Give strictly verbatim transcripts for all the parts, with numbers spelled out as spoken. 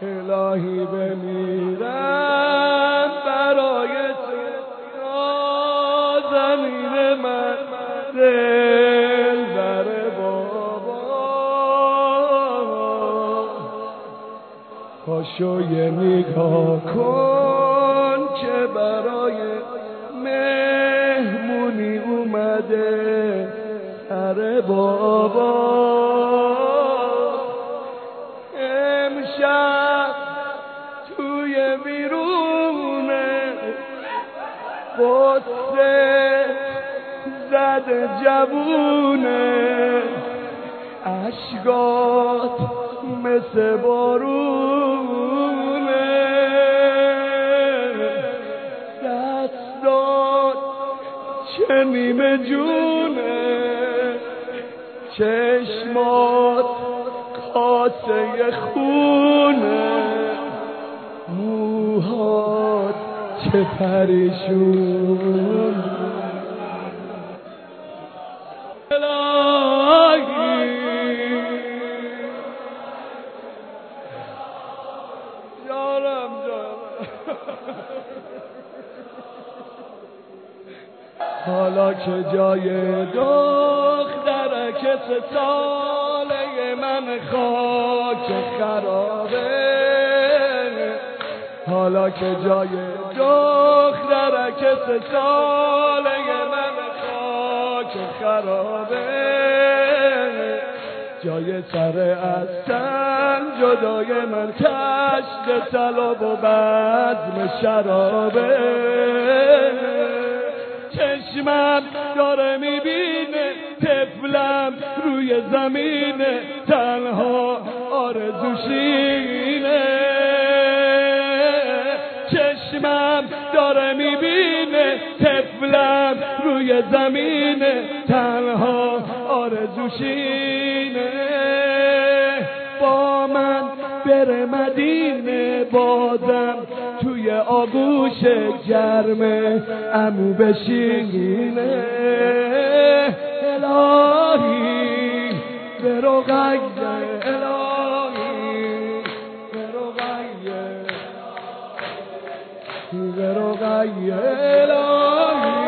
الهی بمیرم برای تو زمین من دل بر بابا پاشو یه نگاه کن که برای مهمونی اومده سر بابا امشب توی بیرونه قصه زد جوونه اشکات مثل بارونه دستات چه نیمه جونه چشمات کاسه خونه موهات چه پریشون الهی جارم جارم حالا که جای دخترک سه ساله من خاک خرابه حالا که جای دخترک سه ساله من خاک خرابه جای سر اصل جدای من کشت طلب و بزم شرابه چشمم داره میبینه طفلم روی زمینه تنها آرزوشینه چشمم داره میبینه طفلم روی زمینه تنها آرزوشینه با من بره مدینه بازم توی آغوش گرمه عمو بشینه الهی به رقیه الهی به رقیه به رقیه الهی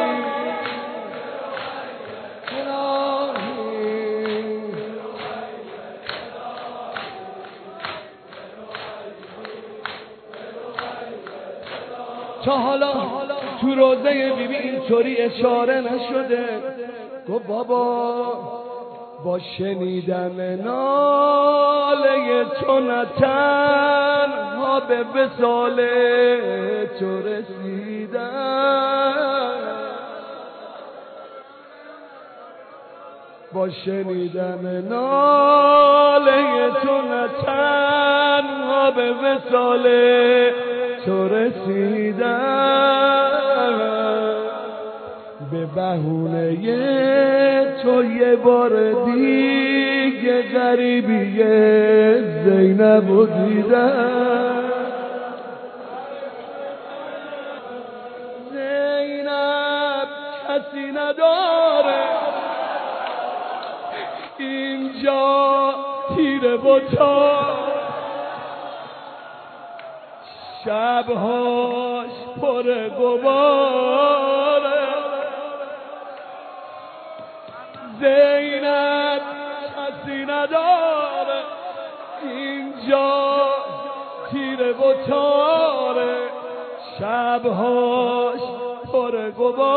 تا حالا تو روزه بیبی اینطوری اشاره نشده گفت بابا با شنیدن ناله تو نه تنها به وصال تو رسیدم با شنیدن ناله تو نه تنها به وصال تو رسیدم به بهونه تو یه بار دیگه غریبی زینب رو دیدم زینب کسی نداره اینجا تیره و تار شبهاش پر غباره زینب کسی نداره اینجا تیره و تاره شبهاش پر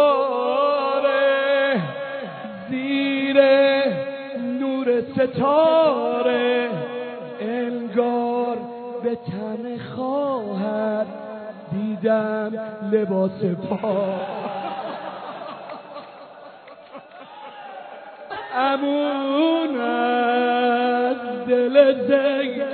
غباره زیر نور ستاره انگار به تن خواهر دیدم لباس پا امون از دل زینب